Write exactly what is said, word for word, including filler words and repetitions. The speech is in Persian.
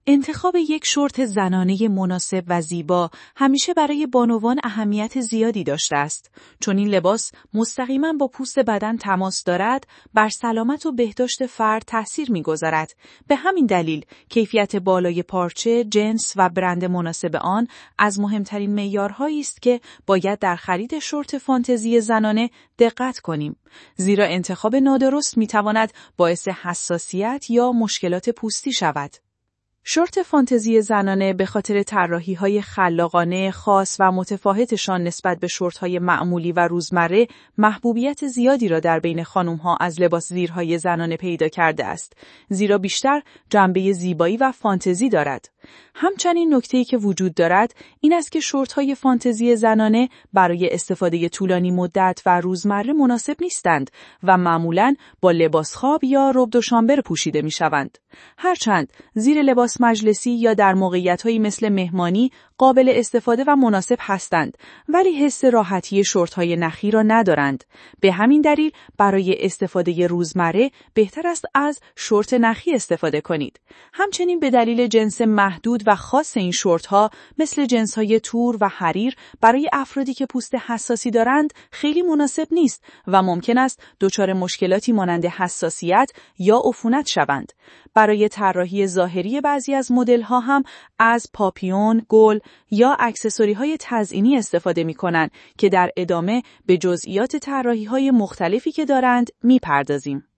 انتخاب یک شورت زنانه مناسب و زیبا همیشه برای بانوان اهمیت زیادی داشته است، چون این لباس مستقیما با پوست بدن تماس دارد، بر سلامت و بهداشت فرد تأثیر می‌گذارد. به همین دلیل کیفیت بالای پارچه، جنس و برند مناسب آن از مهمترین معیارهایی است که باید در خرید شورت فانتزی زنانه دقت کنیم، زیرا انتخاب نادرست می‌تواند باعث حساسیت یا مشکلات پوستی شود. شورت فانتزی زنانه به خاطر طراحی‌های خلاقانه، خاص و متفاوتشان نسبت به شورت‌های معمولی و روزمره محبوبیت زیادی را در بین خانم‌ها از لباس زیرهای زنانه پیدا کرده است، زیرا بیشتر جنبه زیبایی و فانتزی دارد. همچنین نکته‌ای که وجود دارد این است که شورت‌های فانتزی زنانه برای استفاده طولانی مدت و روزمره مناسب نیستند و معمولاً با لباس خواب یا رب دو شامبر پوشیده می‌شوند. هرچند زیر لباس مجلسی یا در موقعیت‌هایی مثل مهمانی قابل استفاده و مناسب هستند، ولی حس راحتی شورت‌های نخی را ندارند. به همین دلیل برای استفاده روزمره بهتر است از شورت نخی استفاده کنید. همچنین به دلیل جنس محدود و خاص این شورت‌ها مثل جنس‌های تور و حریر برای افرادی که پوست حساسی دارند خیلی مناسب نیست و ممکن است دچار مشکلاتی مانند حساسیت یا عفونت شوند. برای طراحی ظاهری بعضی از مدل‌ها هم از پاپیون، گل یا اکسسوری‌های تزئینی استفاده می‌کنند که در ادامه به جزئیات طراحی‌های مختلفی که دارند می‌پردازیم.